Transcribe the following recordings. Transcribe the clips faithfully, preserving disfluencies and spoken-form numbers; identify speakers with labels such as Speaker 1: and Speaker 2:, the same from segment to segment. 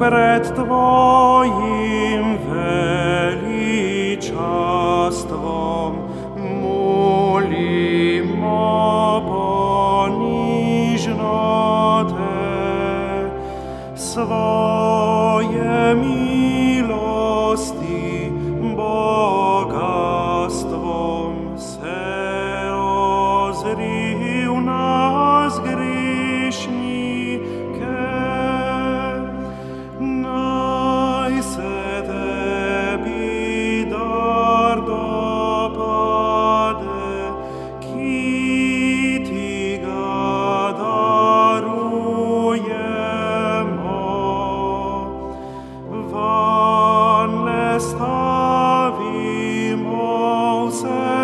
Speaker 1: pred Tvojim veličastvom molimo ponižno Te, svoje milosti bogatstvom se ozri v nas grešnike. Naj se Tebi dar dopade, ki Ti ga darujemo. Vanle stavimo vse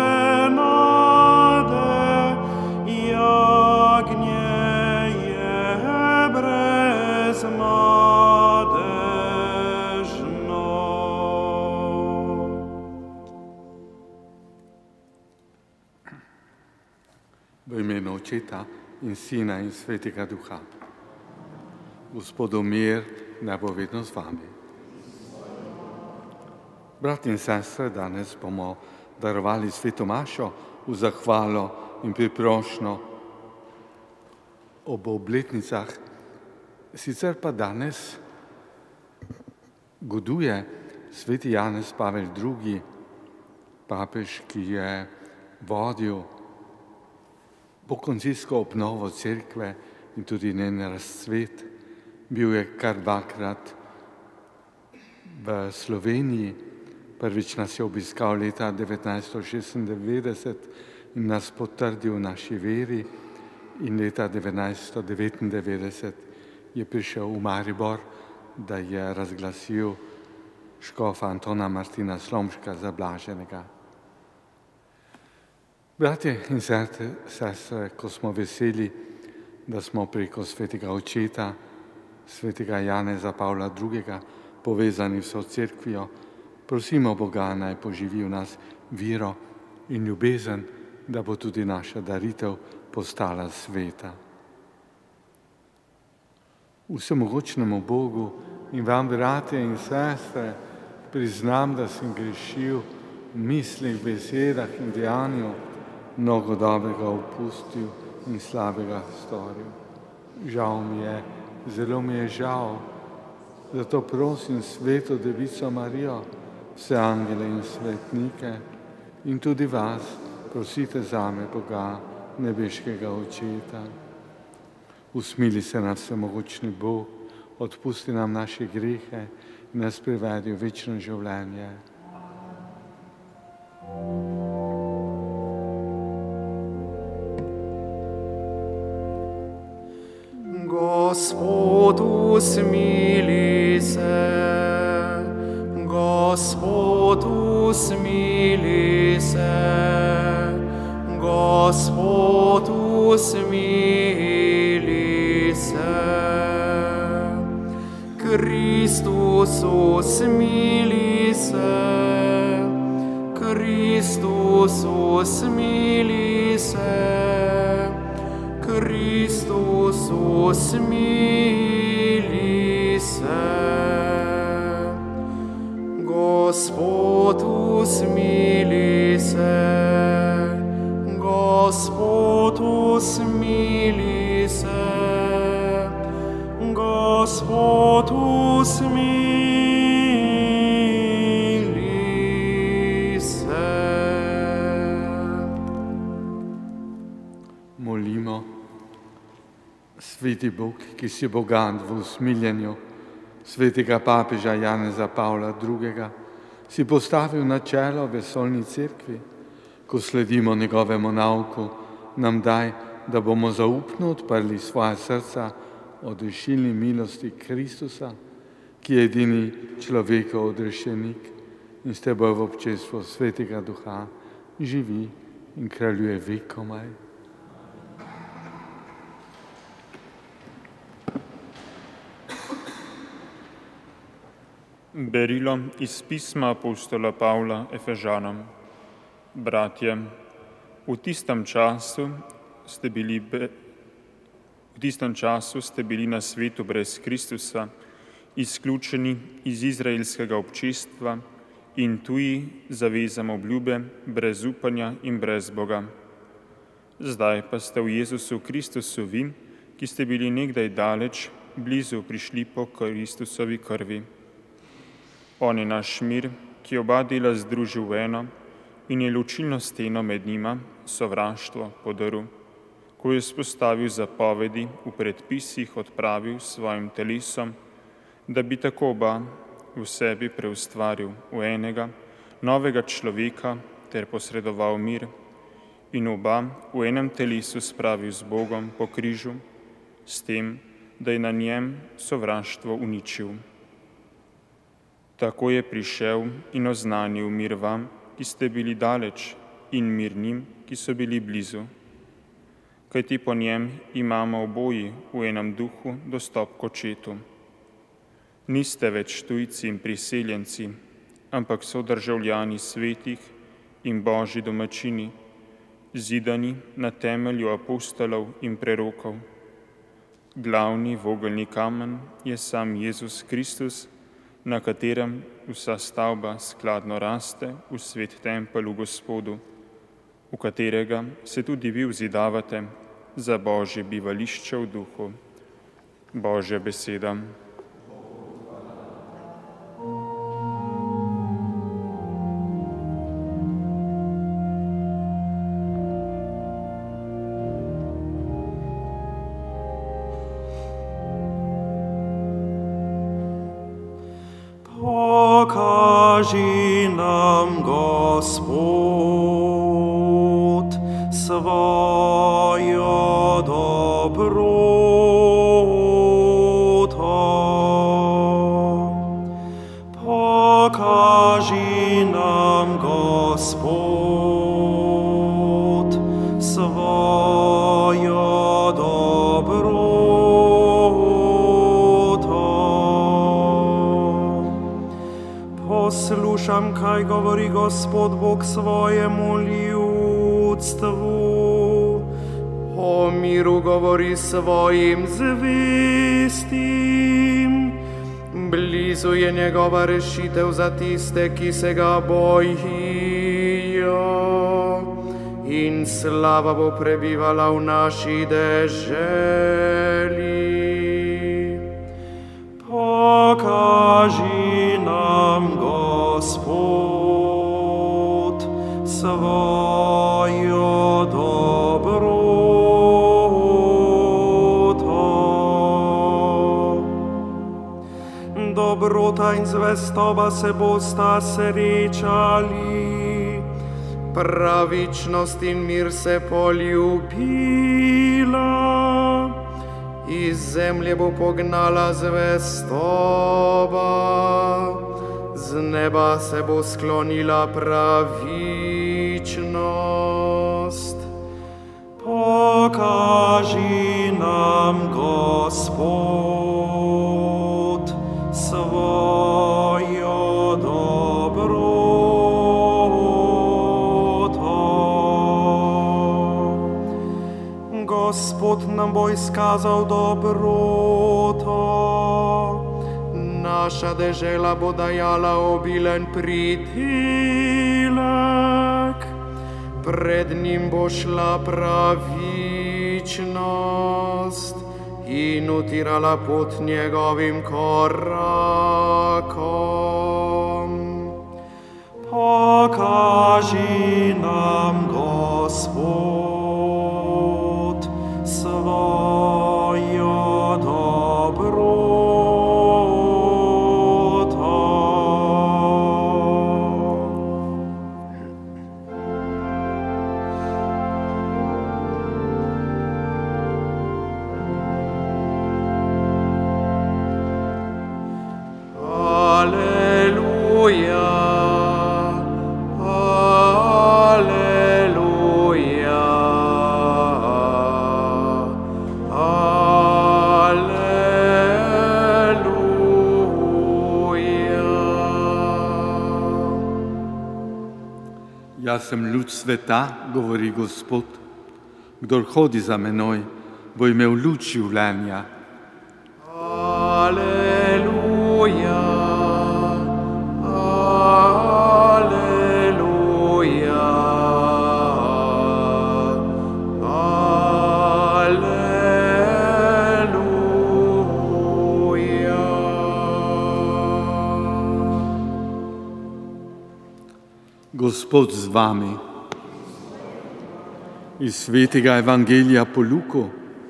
Speaker 1: nade, jagnje je brezmadežno.
Speaker 2: V imenu Očeta in Sina in Svetega Duha. Gospodu mir, naj bo vedno z vami. Brat in sestre, danes bomo darovali sveto mašo v zahvalo in priprošnjo ob obletnicah. Sicer pa danes goduje sveti Janez Pavel drugi, papež, ki je vodil pokoncilsko obnovo cerkve in tudi njen razcvet. Bil je kar dvakrat v Sloveniji. Prvič nas je obiskal leta devetnajststo šestindevetdeset in nas potrdil v naši veri, in leta devetnajststo devetindevetdeset je prišel v Maribor, da je razglasil škofa Antona Martina Slomška za blaženega. Bratje in sestre, ko smo veseli, da smo preko svetega Očeta, svetega Janeza Pavla drugega, povezani s cerkvijo, prosimo Boga, naj poživi v nas vero in ljubezen, da bo tudi naša daritev postala sveta. Vsemogočnemu Bogu in vam, bratje in sestre, priznam, da sem grešil v mislih, besedah in dejanju, mnogo dobrega opustil in slabega storil. Žal mi je, zelo mi je žal, zato prosim sveto Devico Marijo, vse angele in svetnike in tudi vas, prosite zame Boga, nebeškega Očeta. Usmili se nas vsemogočni Bog, odpusti nam naše grehe in nas privedi v večno življenje.
Speaker 1: Gospod, usmili se, Gospod, usmili se, Gospod, usmili se. Kristus, usmili se, Kristus, usmili se, Kristus, usmili se. Gospod, usmili se, Gospod, usmili se, Gospod, usmili se.
Speaker 2: Molimo. Sveti Bog, ki si bogat v usmiljenju svetega papeža Janeza Pavla drugega, si postavil na čelo vesoljni cerkvi. Ko sledimo njegovemu nauku, nam daj, da bomo zaupno odprli svoja srca odrešilni milosti Kristusa, ki je edini človekov odrešenik in s teboj v občestvu svetega Duha živi in kraljuje vekomaj.
Speaker 3: Berilo iz pisma apostola Pavla Efežanom. Bratje, v tistem času ste bili, be, v tistem času ste bili na svetu brez Kristusa izključeni iz izraelskega občestva in tuji zavezam obljube, brez upanja in brez Boga. Zdaj pa ste v Jezusu Kristusu vi, ki ste bili nekdaj daleč, blizu prišli po Kristusovi krvi. On je naš mir, ki oba dela združil v eno in je ločilno steno med njima, sovraštvo, podrl, ko je spostavil zapovedi v predpisih, odpravil s svojim telesom, da bi tako oba v sebi preustvaril v enega, novega človeka ter posredoval mir in oba v enem telesu spravil z Bogom po križu, s tem, da je na njem sovraštvo uničil. Tako je prišel in oznanil mir vam, ki ste bili daleč, in mir njim, ki so bili blizu. Kajti po njem imamo oboji v enem duhu dostop k Očetu. Niste več tujci in priseljenci, ampak so državljani svetih in Božji domačini, zidani na temelju apostolov in prerokov. Glavni vogelni kamen je sam Jezus Kristus, na katerem vsa stavba skladno raste v svet tempelj v Gospodu, v katerega se tudi vi vzidavate za Božje bivališče v duhu. Božja beseda.
Speaker 1: Pokaži nam, Gospod, svojo dobroto. Pokaži nam, Gospod, svojo dobroto. Poslušam, kaj govori Gospod Bog svojemu ljudstvu. O miru govori svojim zvestim. Blizu je njegova rešitev za tiste, ki se ga bojijo. In slava bo prebivala v naši deželi. Pokaži nam, Gospod, svojo dobroto. Dobrota in zvestoba se bosta srečali, pravičnost in mir se poljubila. Iz zemlje bo pognala zvestoba, z neba se bo sklonila pravičnost. Pokaži nam, Gospod, svojo dobroto. Gospod nam bo izkazal dobroto, naša dežela bo dajala obilen pridelek, pred njim bo šla pravičnost in utirala pot njegovim korakom. Pokaži nam, Gospod, svojo dobroto.
Speaker 2: Jaz sem luč sveta, govori Gospod. Kdor hodi za menoj, bo imel luč življenja.
Speaker 1: Aleluja.
Speaker 2: Gospod z vami. Iz svetega Evangelija po Luku.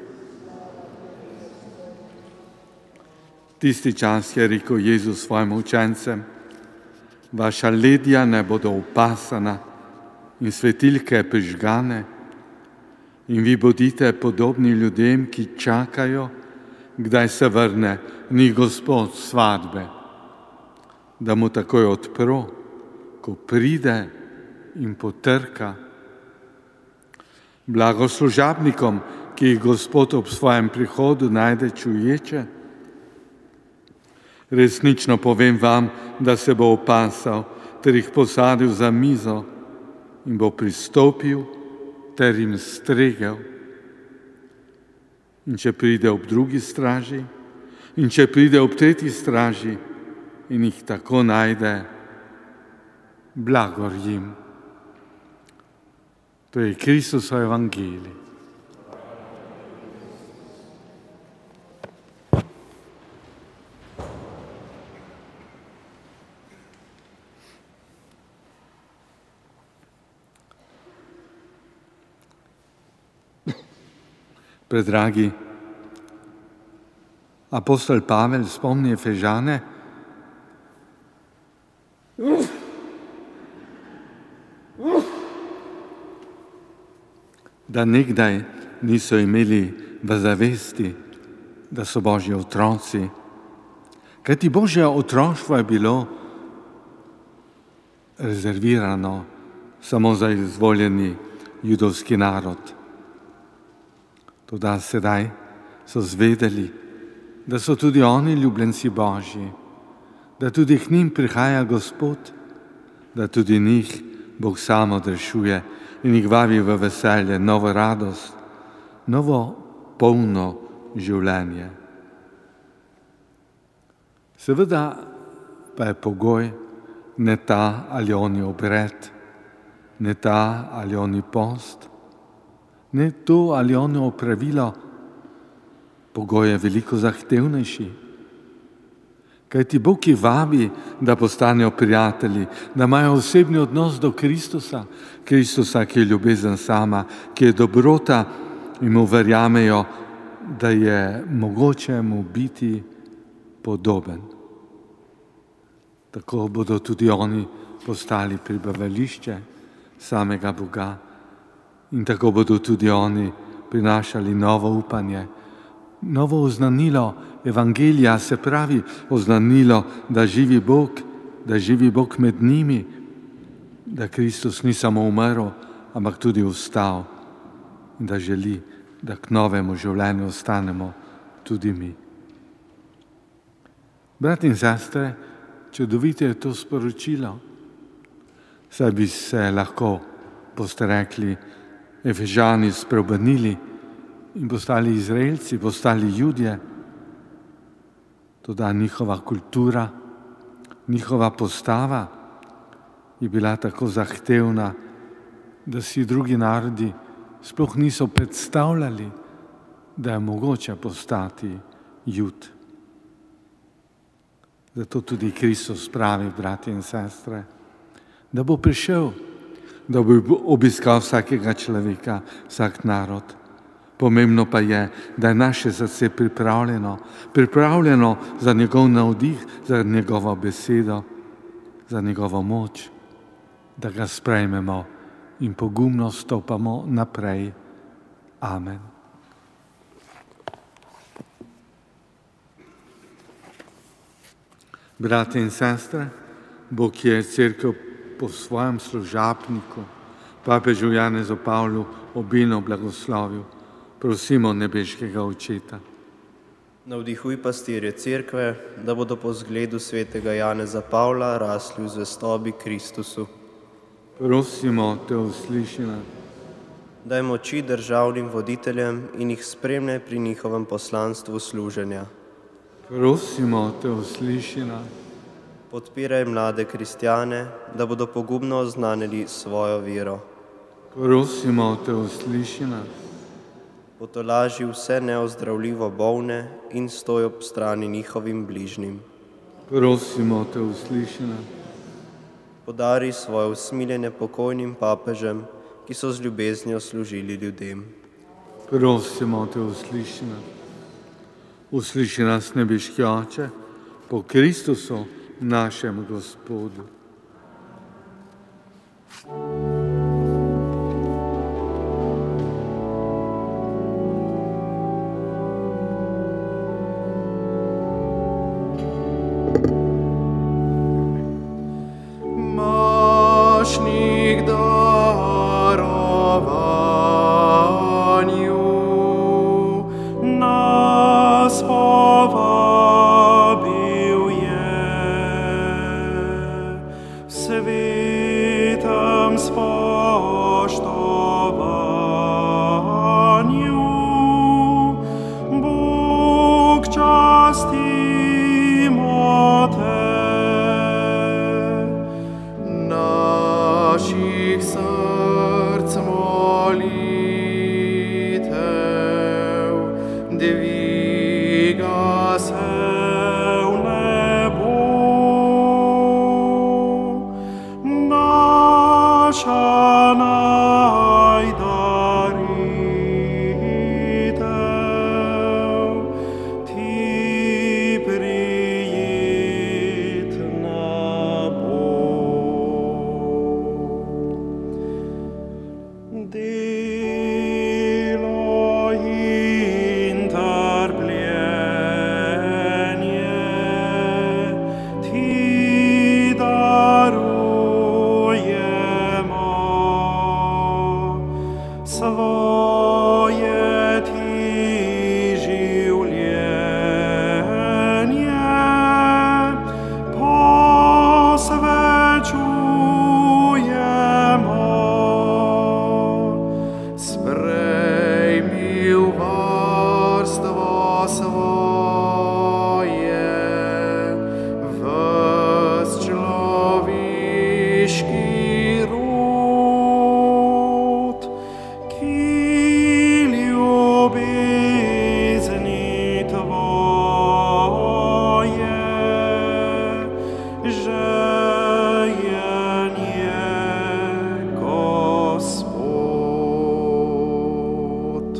Speaker 2: Tisti čas je rekel Jezus svojim učencem: vaša ledja ne bodo upasana in svetilke prižgane, in vi bodite podobni ljudem, ki čakajo, kdaj se vrne njih Gospod svatbe, da mu takoj odpro, ko pride in potrka. Blago služabnikom, ki jih Gospod ob svojem prihodu najde čuječe. Resnično povem vam, da se bo opasal ter jih posadil za mizo in bo pristopil ter jim stregel. In če pride ob drugi straži, in če pride ob tretji straži in jih tako najde, blagor jim. To je Kristusov evangelij. Predragi, apostol Pavel spomni Efežane, da nekdaj niso imeli v zavesti, da so Božji otroci. Kajti Božje otroštvo je bilo rezervirano samo za izvoljeni judovski narod. Toda sedaj so zvedeli, da so tudi oni ljubljenci Božji, da tudi k njim prihaja Gospod, da tudi njih Bog sam odrešuje in jih vabi v veselje, novo radost, novo polno življenje. Seveda pa je pogoj ne ta ali oni obred, ne ta ali oni post, ne to ali ono opravilo. Pogoj je veliko zahtevnejši. Kajti Bog jih vabi, da postanejo prijatelji, da imajo osebni odnos do Kristusa, Kristusa, ki je ljubezen sama, ki je dobrota in mu verjamejo, da je mogoče mu biti podoben. Tako bodo tudi oni postali prebivališče samega Boga. In tako bodo tudi oni prinašali novo upanje, novo oznanilo Evangelija, se pravi oznanilo, da živi Bog, da živi Bog med njimi, da Kristus ni samo umrl, ampak tudi vstal in da želi, da k novemu življenju ostanemo tudi mi. Brat in sestre, čudovito je to sporočilo, saj bi se lahko, boste rekli, Efežani spreobrnili in postali Izraelci, postali Judje. Toda njihova kultura, njihova postava je bila tako zahtevna, da si drugi narodi sploh niso predstavljali, da je mogoče postati Jud. Zato tudi Kristus pravi, bratje in sestre, da bo prišel, da bo obiskal vsakega človeka, vsak narod. Pomembno pa je, da je naše srce pripravljeno, pripravljeno za njegov navdih, za njegovo besedo, za njegovo moč, da ga sprejmemo in pogumno stopamo naprej. Amen. Bratje in sestre, Bog je cerkev po svojem služabniku, papežu Janezu Pavlu, obilno blagoslovil. Prosimo nebeškega Očeta.
Speaker 4: Navdihuj pastirje cerkve, da bodo po zgledu svetega Janeza Pavla rasli v zvestobi Kristusu.
Speaker 2: Prosimo te, usliši nas.
Speaker 4: Daj moči državnim voditeljem in jih spremljaj pri njihovem poslanstvu služenja.
Speaker 2: Prosimo te, usliši nas.
Speaker 4: Podpiraj mlade kristjane, da bodo pogumno oznanili svojo vero.
Speaker 2: Prosimo te, usliši nas.
Speaker 4: Potolaži vse neozdravljivo bolne in stoj ob strani njihovim bližnjim.
Speaker 2: Prosimo te, usliši nas.
Speaker 4: podari svoje usmiljenje pokojnim papežem, ki so z ljubeznijo služili ljudem.
Speaker 2: Prosimo te, usliši nas. Usliši nas, nebeški Oče, po Kristusu, našem Gospodu.
Speaker 1: Mašnik darovanju nas povabil je. V svetem spoštovanju Bog častimo te. Naših src molitev dviga se v nebo. Naša najdaritev, ti prijetna delo in trpljenje ti darujemo, svoje ti življenje posvečujemo. Sprejmi v varstvo svoje ves človeški rod, ki ljubezni tvoje žejen je, Gospod.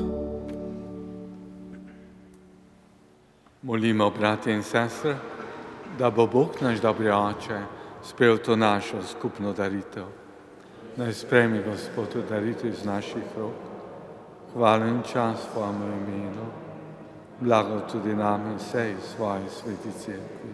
Speaker 2: Molimo, bratje in sestre, da bo Bog naš dobri Oče sprejel to našo skupno daritev. Naj sprejme Gospod daritev iz naših rok. Hvala in čast svojemu imenu. Blago tudi nam in vsej svoji sveti cerkvi.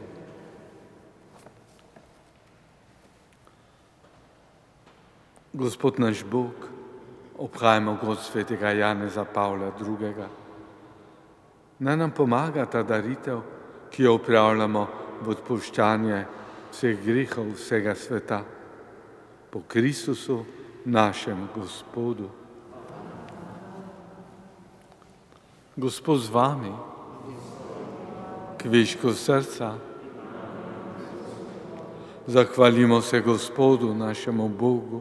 Speaker 2: Gospod naš Bog, obhajamo God svetega Janeza Pavla drugega. Naj nam pomaga ta daritev, ki jo upravljamo v odpuščanje vseh grehov vsega sveta. Po Kristusu, našem Gospodu. Gospod z vami, kviško srca. Zahvalimo se Gospodu, našemu Bogu.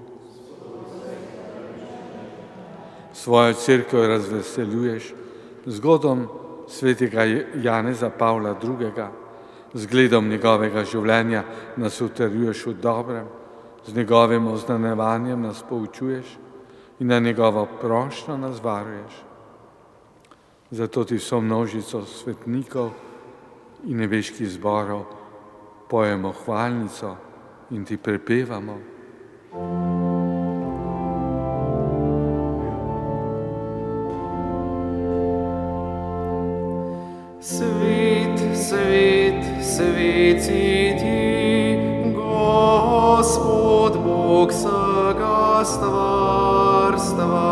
Speaker 2: Svojo cerkev razveseljuješ zgodom svetega Janeza Pavla drugega, zgledom njegovega življenja nas utrjuješ v dobrem, z njegovim oznanevanjem nas poučuješ in na njegovo prošnjo nas varuješ. Zato ti vso množico svetnikov in nebeških zborov pojemo hvalnico in ti prepevamo.
Speaker 1: Svet, svet, svet si ti, Gospod Bog vsega stvarstva.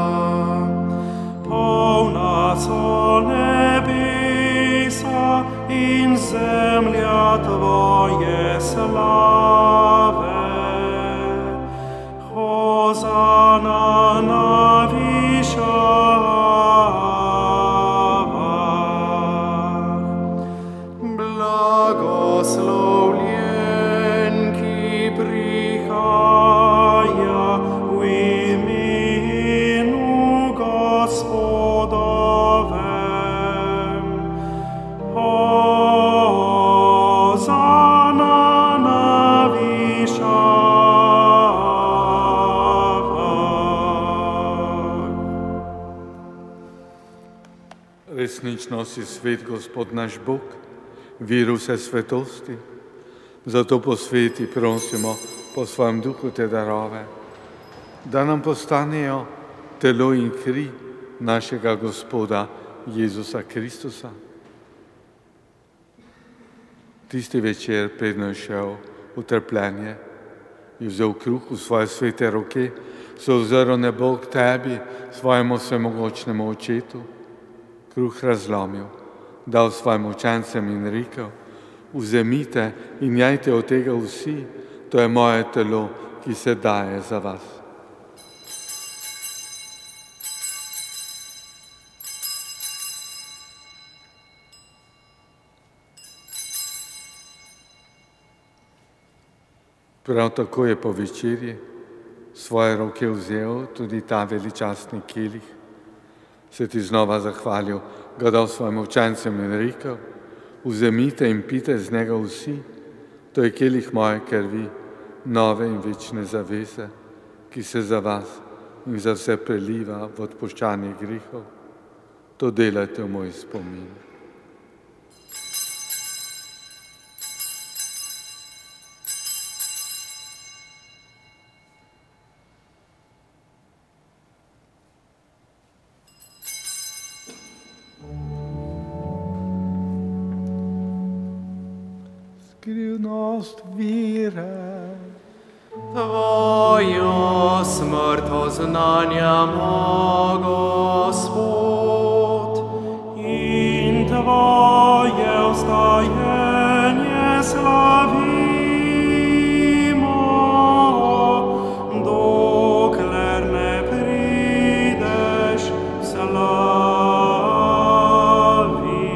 Speaker 1: Polna so nebesa in zemlja tvoje slave. Hozana na višavah. Blagoslovljen, ki prihaja v imenu Gospodovem. Hozana na višavah.
Speaker 2: Resnično si svet, Gospod naš Bog, vir vse svetosti. Zato posveti, prosimo, po svojem duhu te darove, da nam postanejo telo in kri našega Gospoda Jezusa Kristusa. Tisti večer, predno je šel v trpljenje, je vzel kruh v svoje svete roke, se ozrl nebo k tebi, svojemu vsemogočnemu očetu, kruh razlomil, dal svojim učencem in rekel: vzemite in jajte od tega vsi, to je moje telo, ki se daje za vas. Prav tako je po večerji svoje roke vzel tudi ta veličastni kelih, se ti znova zahvalil, ga dal svojim učencem in rekel: vzemite in pite z njega vsi, to je kelih moje krvi, nove in večne zaveze, ki se za vas in za vse preliva v odpuščanje grehov. To delajte v moj spomin.
Speaker 5: Skrivnost vire.
Speaker 1: Tvojo smrt oznanjamo, Gospod,
Speaker 5: In Tvoje vstajenje slavimo, dokler ne prideš v slavi.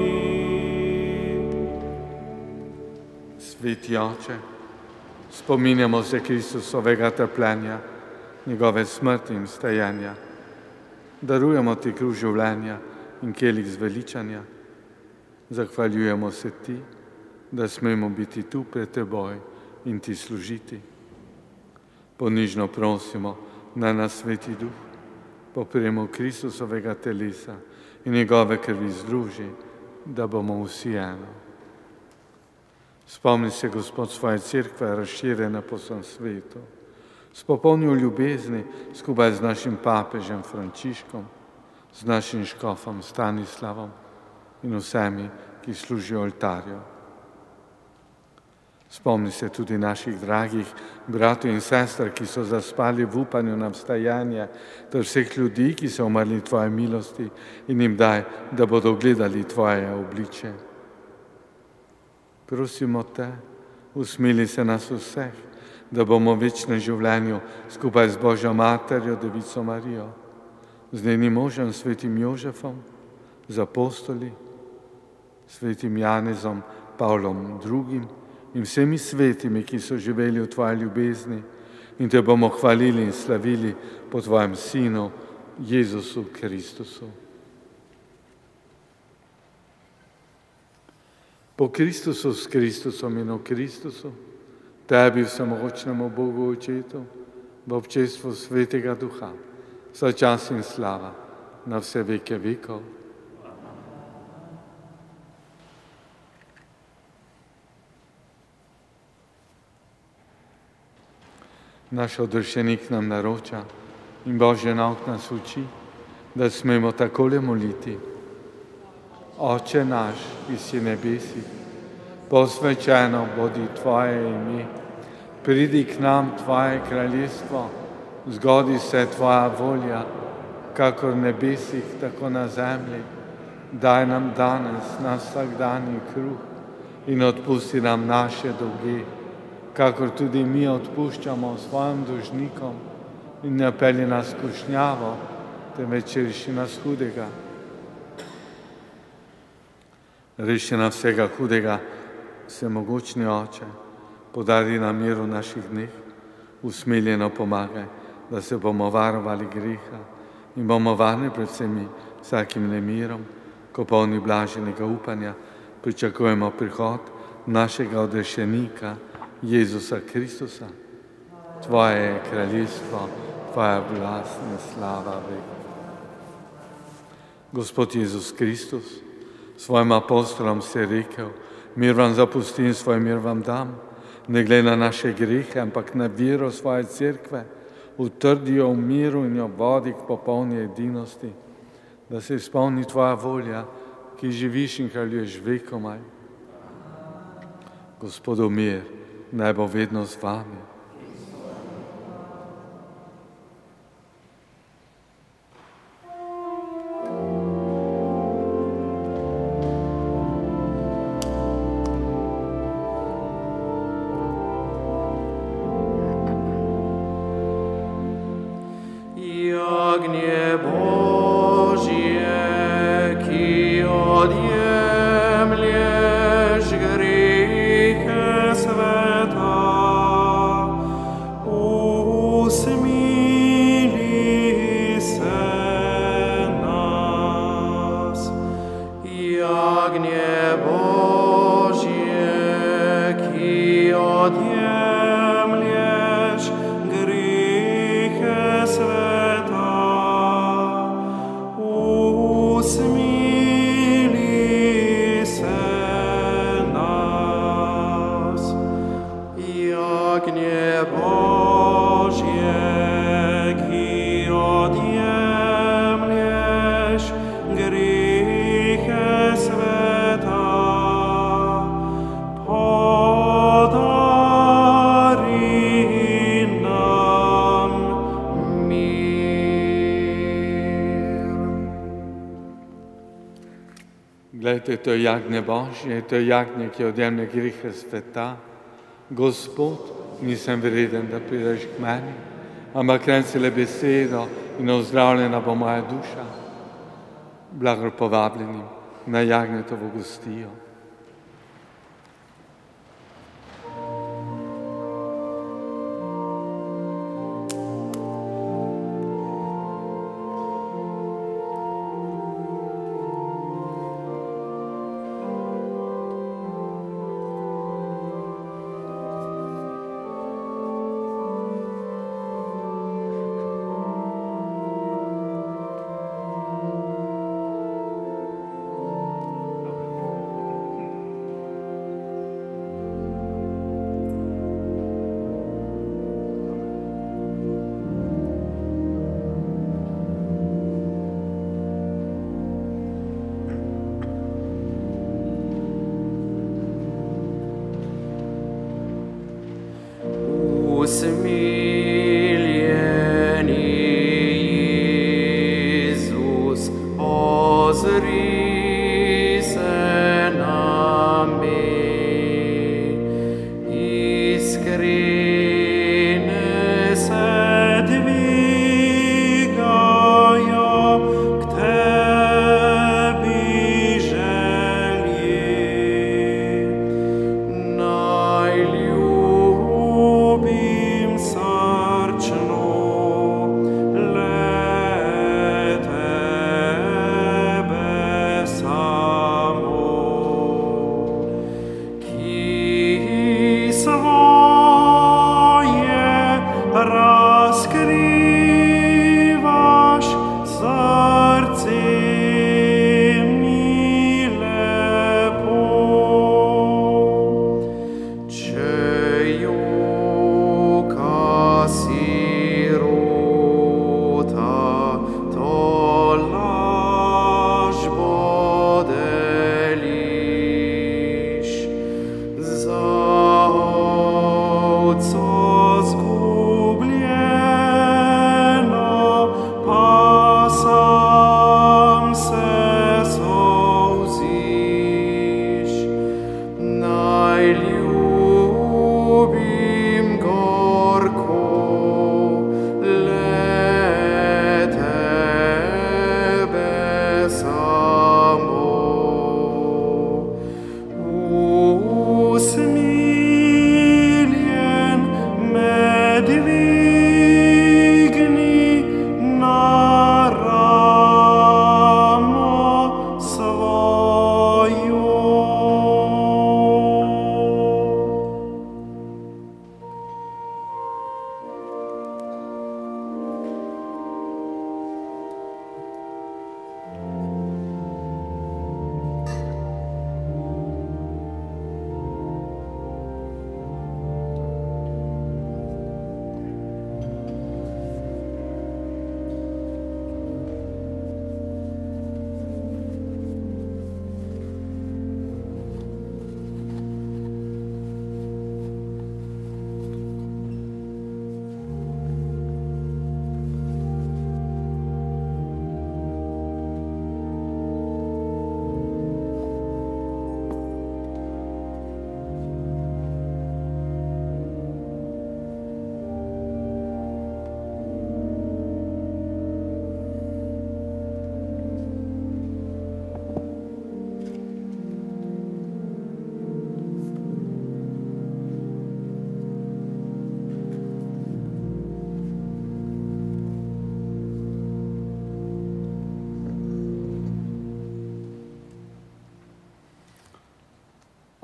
Speaker 2: Sveti Oče, spominjamo se Kristusovega trpljenja, njegove smrti in vstajanja. Darujemo ti kruh življenja in kelih zveličanja. Zahvaljujemo se ti, da smemo biti tu pred teboj in ti služiti. Ponižno prosimo, naj nas Sveti Duh po prijemu Kristusovega telesa in njegove krvi združi, da bomo vsi eno. Spomni se, Gospod, svoje cerkve razširjene po vsem svetu, s popolnjo ljubezni skupaj z našim papežem Frančiškom, z našim škofom Stanislavom in vsemi, ki služijo oltarju. Spomni se tudi naših dragih bratov in sester, ki so zaspali v upanju na vstajanje, ter vseh ljudi, ki so umrli tvoje milosti, in jim daj, da bodo gledali tvoje obliče. Prosimo te, usmili se nas vseh, da bomo v večnem življenju skupaj z Božjo materjo, Devico Marijo, z njenim možem, svetim Jožefom, z apostoli, svetim Janezom, Pavlom drugim in vsemi svetimi, ki so živeli v tvoji ljubezni, in te bomo hvalili in slavili po tvojem Sinu, Jezusu Kristusu. Po Kristusu, s Kristusom in v Kristusu, tebi, vsemogočnemu Bogu Očetu, v občestvu Svetega Duha, vsa čas in slava na vse veke vekov. Naš odrešenik nam naroča in Božji nauk nas uči, da smemo takole moliti. Oče naš, ki si nebesi, posvečeno bodi tvoje ime, pridi k nam tvoje kraljestvo, zgodi se tvoja volja, kakor v nebesih, tako na zemlji. Daj nam danes naš vsakdanji kruh in odpusti nam naše dolge, kakor tudi mi odpuščamo svojim dolžnikom, in ne pelji nas v skušnjavo, temveč reši nas hudega. Reši nam vsega hudega, vsemogočni Oče, podari nam mir v naših dneh, usmiljeno pomagaj, da se bomo varovali greha in bomo varni pred vsemi vsakim nemirom, ko polni blaženega upanja pričakujemo prihod našega odrešenika, Jezusa Kristusa. Tvoje je kraljestvo, tvoja oblast in slava veka. Gospod Jezus Kristus, svojim apostolom si je rekel, mir vam zapustim, svoj mir vam dam, ne glede na naše grehe, ampak na vero svoje cerkve, utrdijo v miru in jo vodi k popolni edinosti, da se izpolni tvoja volja, ki živiš in kraljuješ vekomaj. Gospodov mir, naj bo vedno z vami.
Speaker 1: Jagnje Božje, ki odjemlješ grehe sveta, usmili se nas. Jagnje Božje, ki odjemlješ grehe sveta, usmili se nas. Jagnje Božje, ki odjemlješ grehe sveta, podari nam mir.
Speaker 2: Glejte, to je jagnje Božje, to je jagnje, ki odjemlje grehe sveta. Gospod, nisem vreden, da prideš k meni, ampak reci le besedo in ozdravljena bo moja duša. Blagor povabljenim na jagnjetovo gostijo.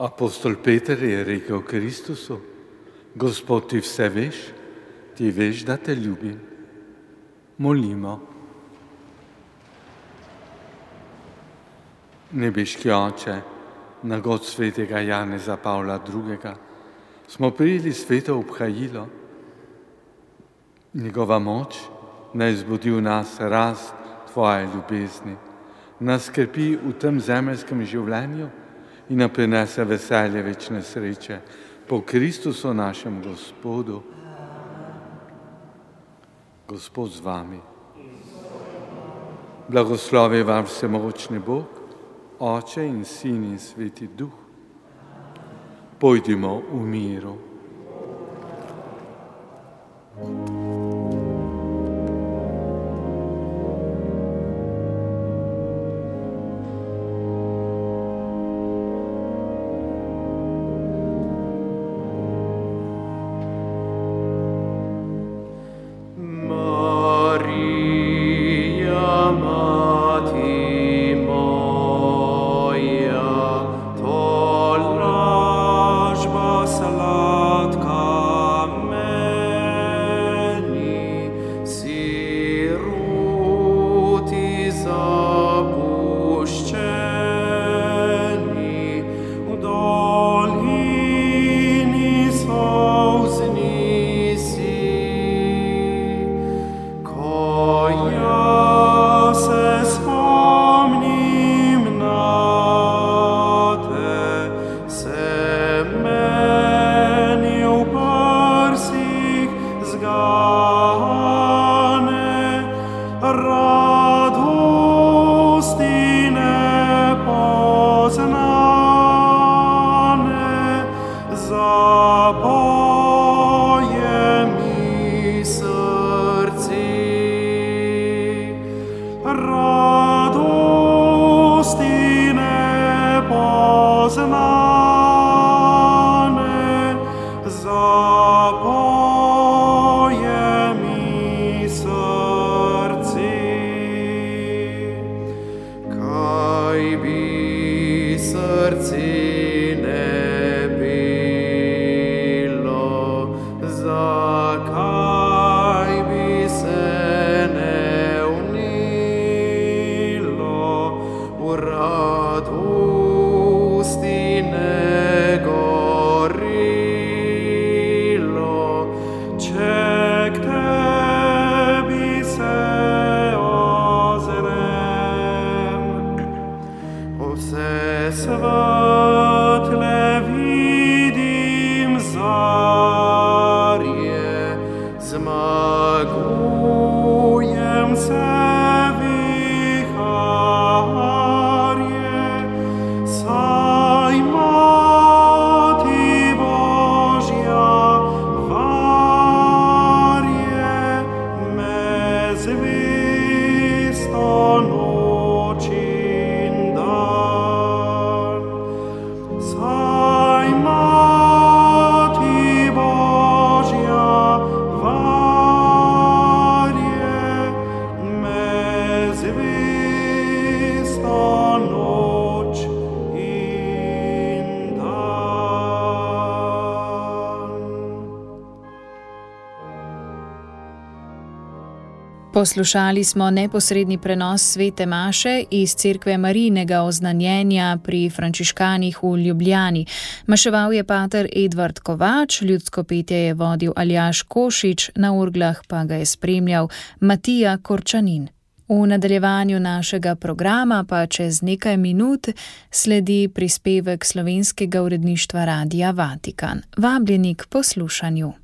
Speaker 2: Apostol Peter je rekel Kristusu: Gospod, ti vse veš, ti veš, da te ljubim. Molimo. Nebeški Oče, na god svetega Janeza Pavla drugega, smo prijeli sveto obhajilo. Njegova moč naj zbudi v nas rast Tvoje ljubezni, nas krepi v tem zemeljskem življenju in nam prinese veselje večne sreče po Kristusu našem Gospodu. Gospod z vami. Blagoslovi vam vsemogočni Bog, Oče in Sin in Sveti Duh. Pojdimo v miru.
Speaker 6: Poslušali smo neposredni prenos svete maše iz cerkve Marijinega oznanjenja pri frančiškanih v Ljubljani. Maševal je pater Edvard Kovač, ljudsko petje je vodil Aljaž Košič, na orglah pa ga je spremljal Matija Korčanin. V nadaljevanju našega programa pa čez nekaj minut sledi prispevek slovenskega uredništva Radia Vatikan. Vabljeni k poslušanju.